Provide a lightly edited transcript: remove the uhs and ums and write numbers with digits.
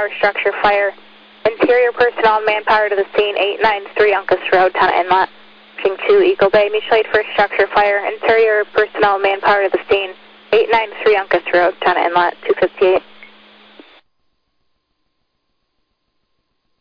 power structure fire. Interior personnel and manpower to the scene, 893 Uncas Road, Tunnel Inlet. 2 Eagle Bay, mutual aid for structure fire. Interior personnel and manpower to the scene, 893 Uncas Road, Tunnel Inlet, 258.